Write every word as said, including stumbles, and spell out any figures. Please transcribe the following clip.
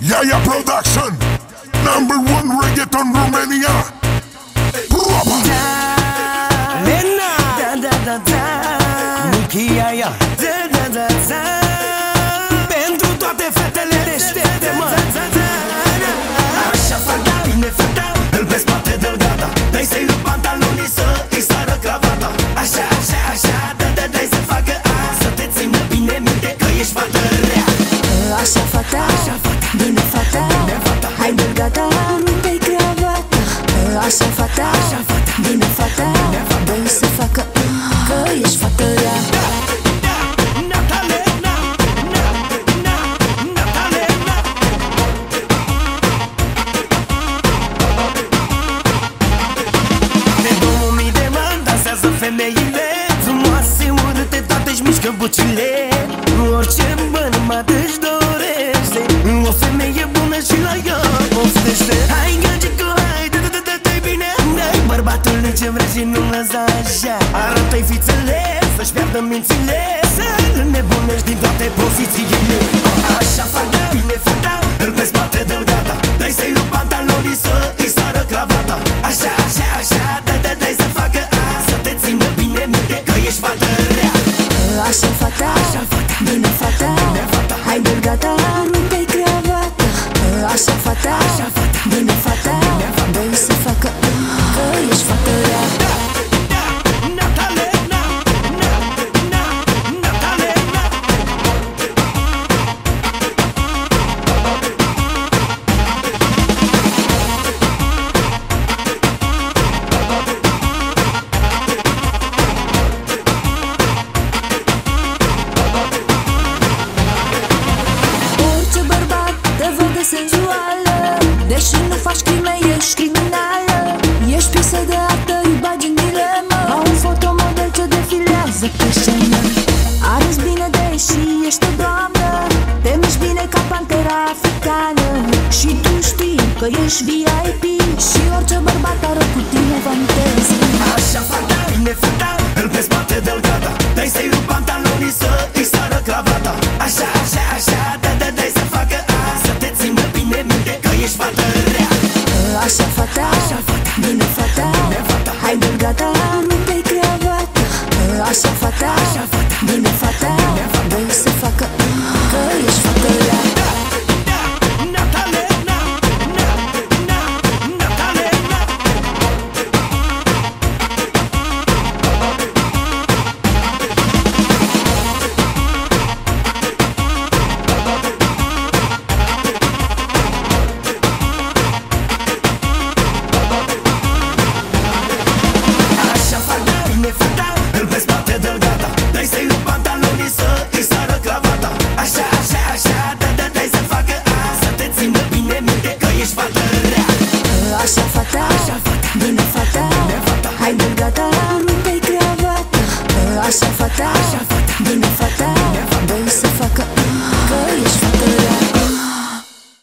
Yaya Production, number one reggaeton Romania. Proba! Lena, da da da da, Nicky Yaya, da da da da, pentru toate fetele deștepte, mă. Așa fata, bine fata, îl pe spate dă-l gata, dai să-i rup pantalonii să îi sară cravata. Așa, așa, așa, da da dai să facă a, să te țină bine minte că ești fată rea. Așa fata, așa fata, bine fata, bine fata, hai dă-l gata, rupe-i cravata. Așa fata, așa fata, bine fata, bine fata, dă-i să facă că ești fată rea. Femeile frumoase, urâte, toate-și mișcă bucile. Orice bărbat își dorește o femeie bună și la ea poftește. Hai gagico, hai, dă-dă-dă-dă-i bine, dă-i bărbatul de ce vrei și nu-l lăsa așa. Arată-i fițele, să-și piardă mințile, să-l nebunești din toate pozițiile. Așa fata, bine fata, îl pe spate dă-l gata, dai să-i rup pantalonii să îi sară cravata. Așa, așa, așa, dă-dă-dă-i să facă ești fată rea. Așa fata, așa fata, bine fata, bine fata, hai dă-l gata, rupe-i cravata. Așa fata, așa fata, bine fata, bine fata, dă-i să facă că ești fată rea. Senzuală, deși nu faci crime, ești criminală. Ești pisă de artă, îi bagi în dilemă. Ca un fotomodel ce defilează pe scenă. Arăți bine, deși ești o doamnă, te miști bine ca pantera africană. Și tu știi că ești V I P și orice